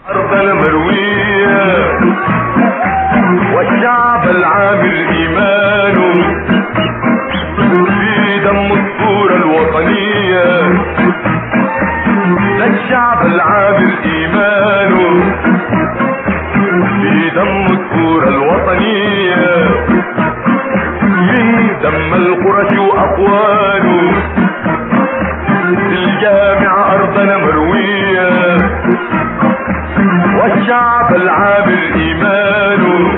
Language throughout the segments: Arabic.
أرضنا مروية والشعب العامل إيمانه في دم الثورة الوطنية. للشعب العامل إيمانه في دم الثورة الوطنية، من دم القرش وأقواله الجامعة أرضنا مروية والشعب العامل إيمانه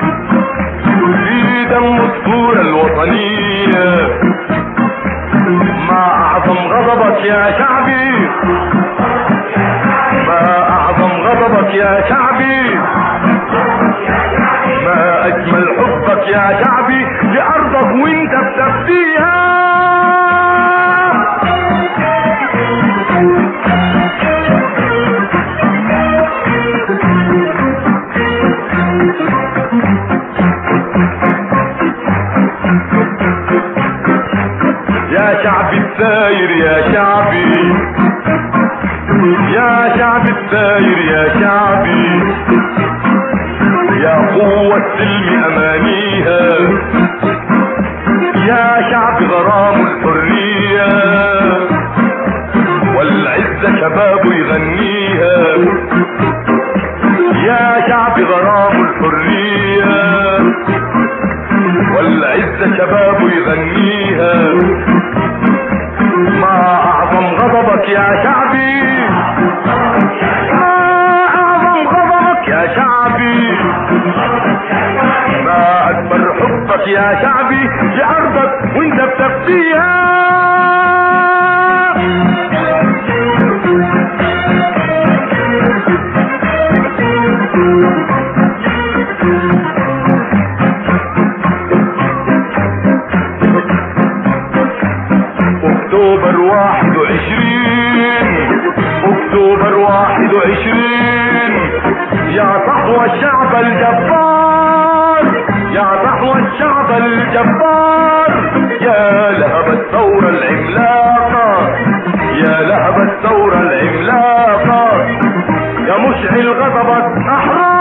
في دم الثورة الوطنية. ما أعظم غضبك يا شعبي، ما أعظم غضبك يا شعبي، ما أجمل حبك يا شعبي لأرضك وانت بتفديها. يا شعبي الثاير يا شعبي، يا شعبي الثاير يا شعبي، يا قوة السلم أمانيها، يا شعبي غرام الحرية والعزة شبابه يغنيها. يا شعبي غرام الحرية والعزة شبابه يغنيها. ما أعظم غضبك يا شعبي، ما أعظم غضبك يا شعبي، ما أكبر حبك يا شعبي لأرضك وانت بتفديها. اكتوبر 21، اكتوبر 21 يا صحوة الشعب الجبار، يا صحوة الشعب الجبار، يا لهب الثورة العملاقة، يا لهب الثورة العملاقة، يا مشعل غضبك أحرار.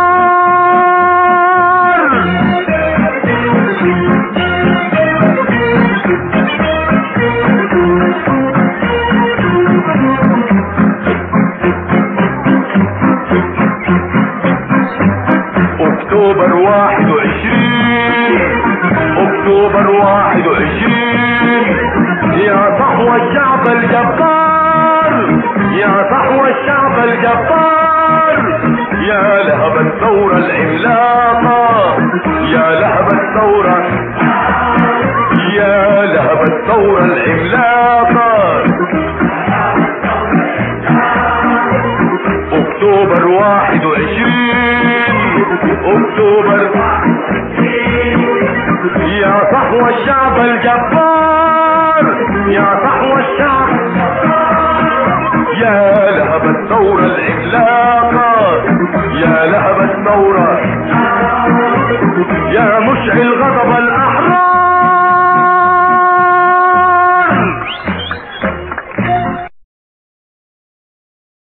اكتوبر 21، اكتوبر 21 يا صحوة الشعب الجبار، يا صحوة الشعب الجبار، يا لهب الثورة العملاقة، يا لهب الثورة، يا لهب الثورة العملاقة. اكتوبر 21، اكتوبر يا صحوة الشعب الجبار، يا صحوة الشعب، يا لهب الثورة العملاقة، يا لهب الثورة، يا مشعل غضب